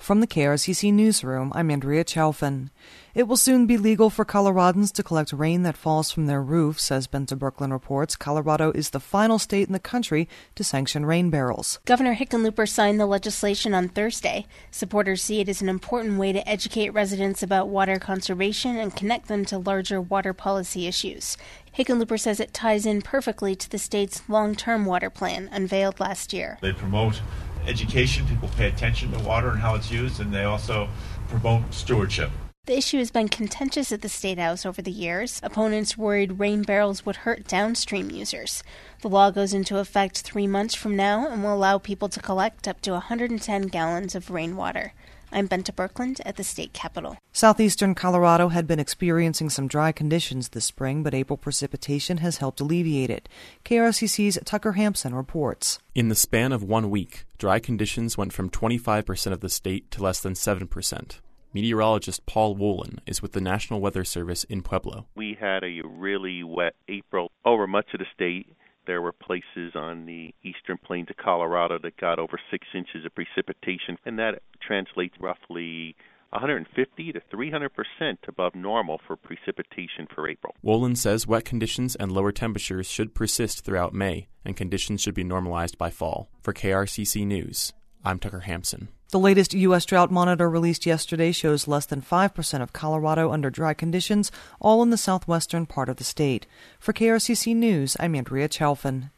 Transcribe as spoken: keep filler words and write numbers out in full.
From the K R C C Newsroom, I'm Andrea Chalfin. It will soon be legal for Coloradans to collect rain that falls from their roofs. As Benta Brooklyn reports, Colorado is the final state in the country to sanction rain barrels. Governor Hickenlooper signed the legislation on Thursday. Supporters see it as an important way to educate residents about water conservation and connect them to larger water policy issues. Hickenlooper says it ties in perfectly to the state's long-term water plan unveiled last year. They promote education, people pay attention to water and how it's used, and they also promote stewardship. The issue has been contentious at the State House over the years. Opponents worried rain barrels would hurt downstream users. The law goes into effect three months from now and will allow people to collect up to one hundred ten gallons of rainwater. I'm Benta Brooklyn at the state capitol. Southeastern Colorado had been experiencing some dry conditions this spring, but April precipitation has helped alleviate it. K R C C's Tucker Hampson reports. In the span of one week, dry conditions went from twenty-five percent of the state to less than seven percent. Meteorologist Paul Wolin is with the National Weather Service in Pueblo. We had a really wet April over much of the state. There were places on the eastern plains of Colorado that got over six inches of precipitation, and that translates roughly one hundred fifty to three hundred percent above normal for precipitation for April. Wolin says wet conditions and lower temperatures should persist throughout May, and conditions should be normalized by fall. For K R C C News, I'm Tucker Hampson. The latest U S drought monitor released yesterday shows less than five percent of Colorado under dry conditions, all in the southwestern part of the state. For K R C C News, I'm Andrea Chalfin.